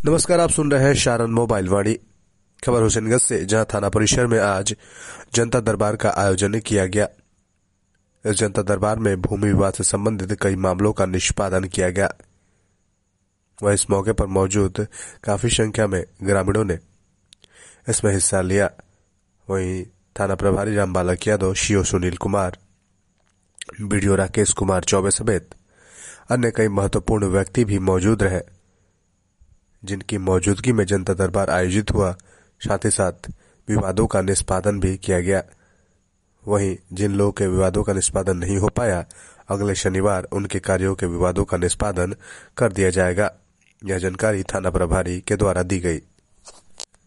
नमस्कार, आप सुन रहे हैं शारन मोबाइल वाणी। खबर हुसैनगंज से, जहां थाना परिसर में आज जनता दरबार का आयोजन किया गया। इस जनता दरबार में भूमि विवाद से संबंधित कई मामलों का निष्पादन किया गया। वह इस मौके पर मौजूद काफी संख्या में ग्रामीणों ने इसमें हिस्सा लिया। वहीं थाना प्रभारी रामबालक यादव, सीओ सुनील कुमार, बीडीओ राकेश कुमार चौबे समेत अन्य कई महत्वपूर्ण व्यक्ति भी मौजूद रहे, जिनकी मौजूदगी में जनता दरबार आयोजित हुआ। साथ ही साथ विवादों का निष्पादन भी किया गया। वहीं जिन लोगों के विवादों का निष्पादन नहीं हो पाया, अगले शनिवार उनके कार्यों के विवादों का निष्पादन कर दिया जाएगा। यह जानकारी थाना प्रभारी के द्वारा दी गई।